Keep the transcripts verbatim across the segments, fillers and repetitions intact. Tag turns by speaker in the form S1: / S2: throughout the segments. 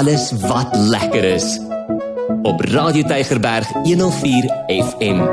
S1: alles wat lekker is. Op Radio Tygerberg honderd vier F M.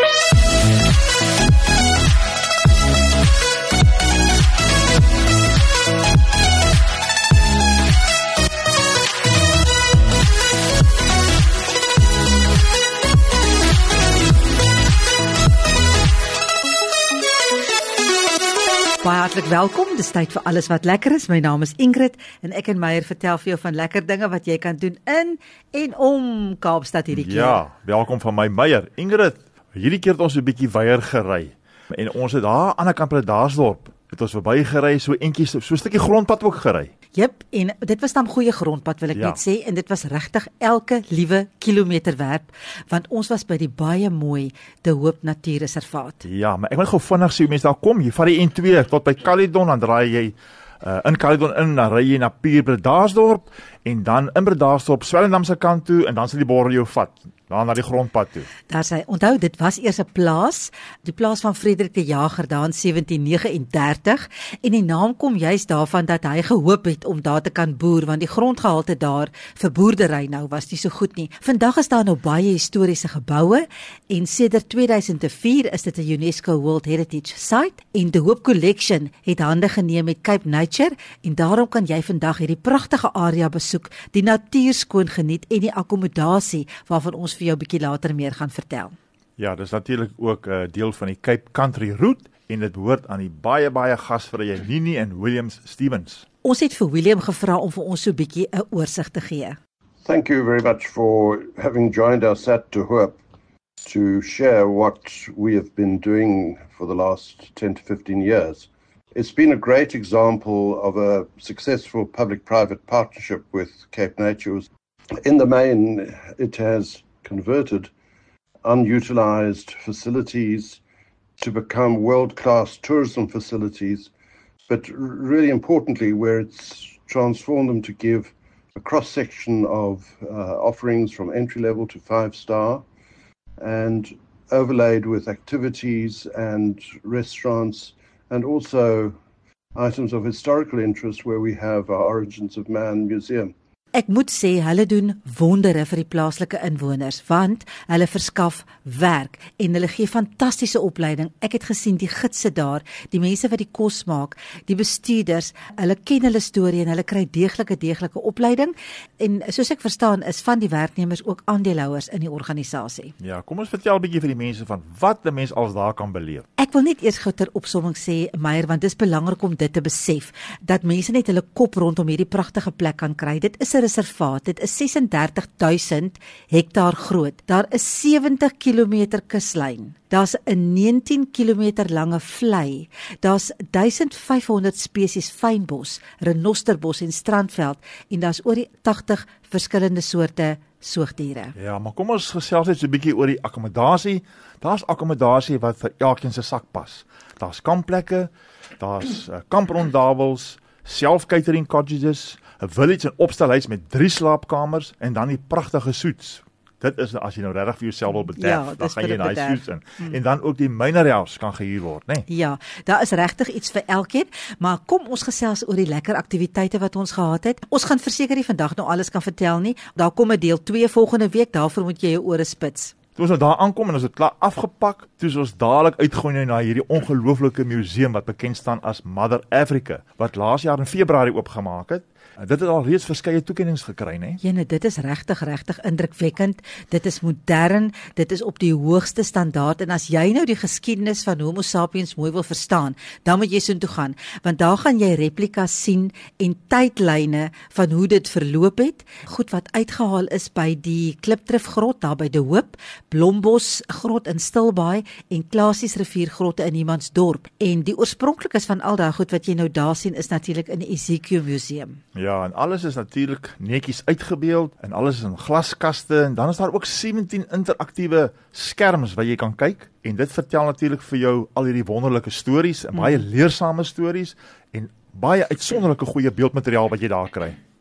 S2: Baie hartlik welkom, dis tyd vir alles wat lekker is. My naam is Ingrid en ek en Meyer vertel vir jou van lekker dinge wat jy kan doen in en om Kaapstad hierdie keer.
S3: Ja, welkom van my Meyer. Ingrid, hierdie keer het ons 'n bietjie weier gery. En ons het daar aan die kant by Daarsdorp, het ons verby gery, so eentjies, so 'n stukkie grondpad ook gery.
S2: Jep, en dit was dan goeie grondpad wil ek
S3: Ja.
S2: net sê, en dit was regtig elke liewe kilometer werd, want ons was by die baie mooi De Hoop Natuurreservaat.
S3: Ja, maar ek wil gou vinnig sê hoe mense daar kom. Jy vat die N twee tot by Caledon, dan draai jy uh, in Caledon in, dan ry jy na Pier Bredasdorp en dan in Bredasdorp Swellendam se kant toe en dan sal die borde jou vat daar na die grondpad toe.
S2: Daar sê, onthou, dit was eers 'n plaas, die plaas van Frederik de Jager daar in sewentien negenendertig, en die naam kom juist daarvan dat hy gehoop het om daar te kan boer, want die grondgehalte daar vir boerdery nou was nie so goed nie. Vandag is daar nou baie historiese geboue, en sedert tweeduisend vier is dit 'n UNESCO World Heritage Site, en De Hoop Collection het hande geneem met Cape Nature, en daarom kan jy vandag hierdie pragtige area besoek, die natuur skoon geniet en die akkommodasie waarvan ons vir jou bietjie later meer gaan vertel.
S3: Ja, dis natuurlik ook 'n uh, deel van die Cape Country Route en dit behoort aan die baie baie gasvrye Nini en Williams Stevens.
S2: Ons het vir William gevra om vir ons so 'n bietjie 'n oorsig te gee.
S4: Thank you very much for having joined us at De Hoop to share what we have been doing for the last ten to fifteen years. It's been a great example of a successful public-private partnership with Cape Nature. In the main, it has converted unutilized facilities to become world-class tourism facilities, but really importantly, where it's transformed them to give a cross-section of uh, offerings from entry-level to five-star and overlaid with activities and restaurants and also items of historical interest where we have our Origins of Man Museum.
S2: Ek moet sê, hulle doen wondere vir die plaaslike inwoners, want hulle verskaf werk en hulle gee fantastiese opleiding. Ek het gesien die gidse daar, die mense wat die kos maak, die bestuurders, hulle ken hulle storie en hulle kry deeglike deeglike opleiding, en soos ek verstaan is van die werknemers ook aandeelhouers in die organisasie.
S3: Ja, kom ons vertel 'n bietjie vir die mense van wat 'n mens als daar kan beleef.
S2: Ek wil net eers gou ter opsomming sê, Meyer, want dis belangrik om dit te besef, dat mense net hulle kop rondom hierdie pragtige plek kan kry. Dit is 'n reservaat, dit is ses en dertig duisend hektaar groot. Daar is sewentig kilometer kuslyn. Daar's 'n negentien kilometer lange vlei. Daar's duisend vyf honderd spesies fynbos, renosterbos en strandveld, en daar's oor die agtig verskillende soorte soogdiere.
S3: Ja, maar kom ons gesels net so 'n bietjie oor die akkommodasie. Daar's akkommodasie wat vir elkeen se sak pas. Daar's kampplekke, daar's uh, kamprondawels, self-catering cottages, 'n village en opstelhuis met drie slaapkamers en dan die pragtige suites. Dit is as jy nou regtig vir jouself wil bederf,
S2: Ja,
S3: dan
S2: dis
S3: gaan
S2: vir
S3: jy
S2: die
S3: in daai
S2: bederf.
S3: suites in. Hmm. En dan ook die minerhouse kan gehuur word, né? Nee?
S2: Ja, daar is regtig iets vir elkeen, maar kom ons gesels oor die lekker aktiwiteite wat ons gehad het. Ons gaan verseker nie vandag nou alles kan vertel nie. Daar kom 'n deel twee volgende week, daarvoor moet jy jou ore spits.
S3: Toe ons nou daar aankom en ons het klaar afgepak, toe is ons dadelik uitgegooi na hierdie ongelooflike museum wat bekend staan as Mother Africa, wat laas jaar in Februarie oopgemaak het. Dit het al reeds verskeie toekennings gekry, né?
S2: Jene, dit is regtig regtig indrukwekkend. Dit is modern, dit is op die hoogste standaard, en as jy nou die geskiedenis van Homo sapiens mooi wil verstaan, dan moet jy soontoe gaan, want daar gaan jy replikas sien en tydlyne van hoe dit verloop het. Goed wat uitgehaal is by die Klipdrifgrot daar by De Hoop, Blombos grot in Stilbaai en Klasies riviergrotte in Humansdorp. En die oorspronklikes van al daai goed wat jy nou daar sien is natuurlik in die Ezekiel Museum.
S3: Ja, en alles is natuurlik netjies uitgebeeld en alles is in glaskaste en dan is daar ook sewentien interaktiewe skerms waar jy kan kyk en dit vertel natuurlik vir jou al hierdie wonderlike stories en baie leersame stories en baie uitsonderlike goeie beeldmateriaal wat jy daar kry.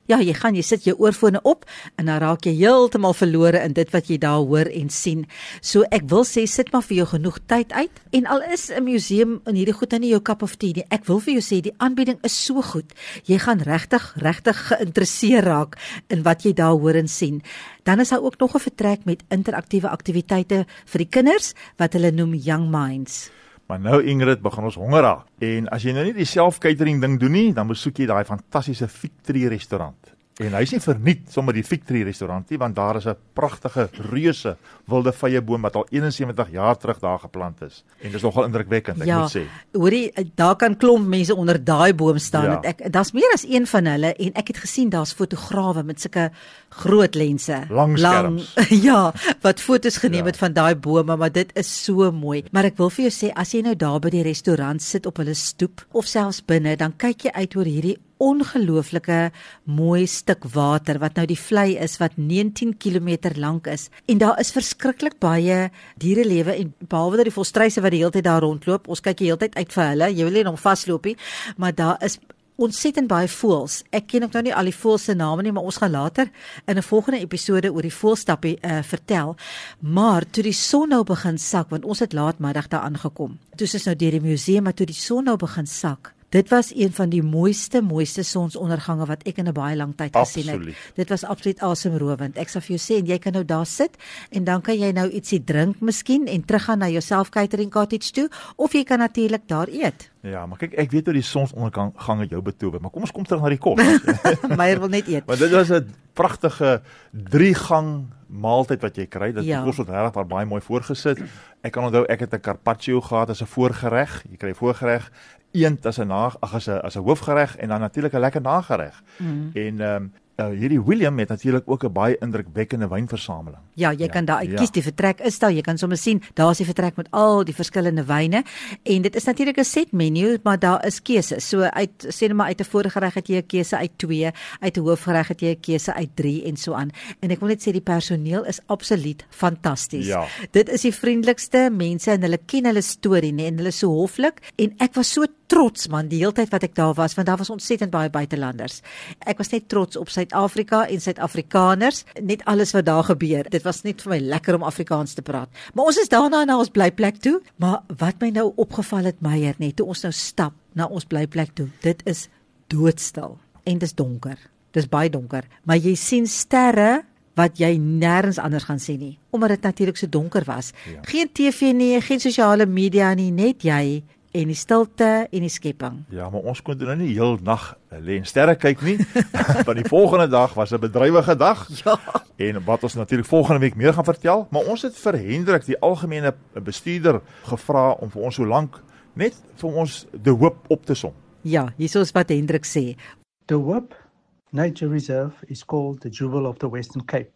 S2: ja, jy gaan, jy sit jou oorfone op en dan raak jy heeltemal verlore in dit wat jy daar hoor en sien. So ek wil sê, sit maar vir jou genoeg tyd uit en al is 'n museum in hierdie goed nou nie jou cup of tea nie, ek wil vir jou sê, die aanbieding is so goed. Jy gaan regtig, regtig geïnteresseerd raak in wat jy daar hoor en sien. Dan is daar ook nog 'n vertrek met interaktiewe aktiwiteite vir die kinders wat hulle noem Young Minds.
S3: Maar nou Ingrid, begin ons honger raak. En as jy nou nie die self-catering ding doen nie, dan besoek jy daai fantastiese Fig Tree restaurant. En hy is nie verniet sommer die Fig Tree restaurant nie, want daar is 'n pragtige reuse wilde vyeboom wat al eenensewentig jaar terug daar geplant is. En dit is nogal indrukwekkend, ek
S2: ja,
S3: moet sê.
S2: Hoorie, daar kan klomp mense onder daai boom staan.
S3: Ja.
S2: Ek daar's meer as een van hulle en ek het gesien daar's fotograwe met sulke groot lense,
S3: Lang skerms.
S2: ja, wat fotos geneem
S3: Ja.
S2: het van daai bome, maar dit is so mooi. Maar ek wil vir jou sê, as jy nou daar by die restaurant sit op hulle stoep of selfs binne, dan kyk jy uit oor hierdie ongelooflike mooi stuk water wat nou die vlei is wat negentien kilometer lank is en daar is verskriklik baie dierelewe en behalwe dat die volstruise wat die hele tyd daar rondloop, ons kyk die hele tyd uit vir hulle, jy wil nie nog vasloop nie, maar daar is ontsettend baie voëls. Ek ken ook nou nie al die voëls se name nie, maar ons gaan later in 'n volgende episode oor die voëlstappie uh, vertel. Maar toe die son nou begin sak, want ons het laatmiddag daar aangekom. Toe is ons nou deur die museum, maar toe die son nou begin sak, dit was een van die mooiste, mooiste sonsondergange wat ek in 'n baie lang tyd gesien het.
S3: Absoluut.
S2: Dit was absoluut asemrowend. Ek sal vir jou sê, en jy kan nou daar sit, en dan kan jy nou ietsie drink miskien, en teruggaan na jou self-catering cottage toe, of jy kan natuurlik daar eet.
S3: Ja, maar kyk, ek weet hoe die sonsondergang jou betower, maar kom ons kom terug na die kos.
S2: Meyer wil net eet.
S3: Maar dit was 'n pragtige drie-gang maaltyd wat jy kry. Dit
S2: Ja.
S3: kos word regtig baie mooi voorgesit. Ek kan onthou ek het 'n carpaccio gehad as 'n voorgereg. Jy kry voorgereg, eend as 'n na ag as 'n as 'n hoofgereg en dan natuurlik 'n lekker nagereg. Mm. En ehm um, uh, hierdie William het natuurlik ook 'n baie indrukwekkende wynversameling.
S2: Ja, jy
S3: Ja,
S2: kan daar uit
S3: ja.
S2: kies, die vertrek is daar, jy kan sommer sien, daar is die vertrek met al die verskillende wyne, en dit is natuurlik 'n set menu, maar daar is keuses, so uit, sê net maar uit 'n voorgereg het jy 'n keuse uit twee, uit 'n hoofgereg het jy 'n keuse uit drie, en so aan, en ek wil net sê, die personeel is absoluut fantasties.
S3: Ja.
S2: Dit is die vriendelikste mense, en hulle ken hulle storie, nee, en hulle is so hoflik, en ek was so trots man, die hele tyd wat ek daar was, want daar was ontsettend baie buitelanders. Ek was net trots op Suid-Afrika en Suid-Afrikaners, net alles wat daar gebeur. Dit was net vir my lekker om Afrikaans te praat. Maar ons is daarna na ons blyplek toe, maar wat my nou opgeval het, Meyer, net toe ons nou stap na ons blyplek toe, dit is doodstil en dis donker. Dis baie donker, maar jy sien sterre wat jy nêrens anders gaan sien nie, omdat dit natuurlik so donker was. Ja. Geen T V nie, geen sosiale media nie, net jy en die stilte en die skepping.
S3: Ja, maar ons kon nou nie heel nag lê en sterre kyk nie. Want die volgende dag was 'n bedrywige dag.
S2: Ja.
S3: En wat ons natuurlik volgende week meer gaan vertel, maar ons het vir Hendrik, die algemene bestuurder, gevra om vir ons so lank net vir ons die hoop op te som.
S2: Ja, hier is wat Hendrik sê.
S5: The Hoop Nature Reserve is called the Jewel of the Western Cape.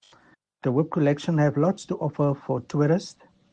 S5: The Hoop collection have lots to offer for tourists.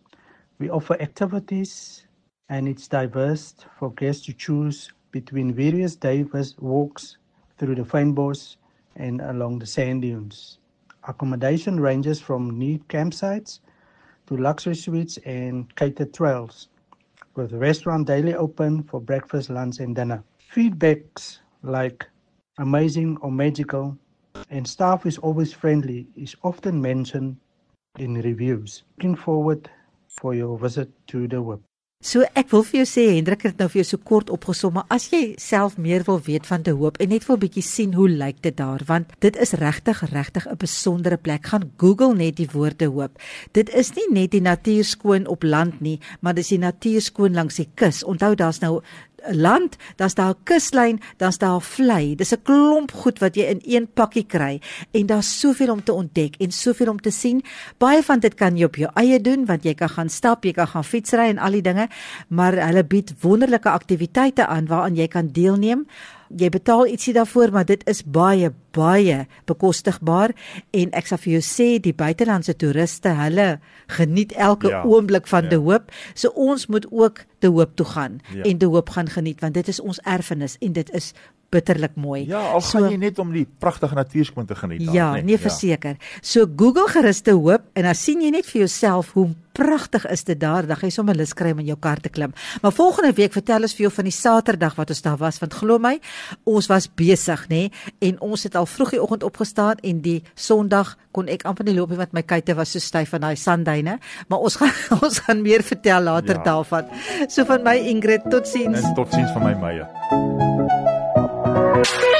S5: We offer activities and it's diverse for guests to choose between various diverse walks through the fynbos and along the sand dunes. Accommodation ranges from neat campsites to luxury suites and catered trails, with the restaurant daily open for breakfast, lunch and dinner. Feedbacks like amazing or magical and staff is always friendly is often mentioned in reviews. Looking forward for your visit to the Hoop.
S2: So ek wil vir jou sê, Hendrik het nou vir jou so kort opgesom, maar as jy self meer wil weet van De Hoop en net vir 'n bietjie sien hoe lyk dit daar, want dit is regtig regtig 'n besondere plek. Gaan Google net die woord De Hoop. Dit is nie net die natuur skoon op land nie, maar dis die natuur skoon langs die kus. Onthou, daar's nou land, dan's daar 'n kuslyn, dan's daar 'n vlei. Dis 'n klomp goed wat jy in een pakkie kry en daar's soveel om te ontdek en soveel om te sien. Baie van dit kan jy op jou eie doen, want jy kan gaan stap, jy kan gaan fietsry en al die dinge, maar hulle bied wonderlike aktiwiteite aan waaraan jy kan deelneem. Jy betaal ietsie daarvoor, maar dit is baie, baie bekostigbaar en ek sal vir jou sê, die buitelandse toeriste, hulle geniet elke
S3: Ja,
S2: oomblik van
S3: ja.
S2: De Hoop, so ons moet ook De Hoop toe gaan
S3: Ja.
S2: en De Hoop gaan geniet, want dit is ons erfenis en dit is bitterlik mooi.
S3: Ja, al gaan jy net om die pragtige natuurskoon te geniet.
S2: Ja,
S3: net,
S2: nee, verseker. So Google gerus te Hoop en dan sien jy net vir jouself hoe pragtig is dit daar. Dan gaan jy sommer lus kry om in jou kar te klim. Maar volgende week vertel ons vir jou van die Saterdag wat ons daar was, want glo my, ons was besig, nê, en ons het al vroeg die oggend opgestaan en die Sondag kon ek amper nie loop nie want my kuite was so styf van daai sandduine, maar ons gaan ons gaan meer vertel later
S3: Ja.
S2: daarvan. So van my Ingrid, totsiens.
S3: En totsiens van my Meyer.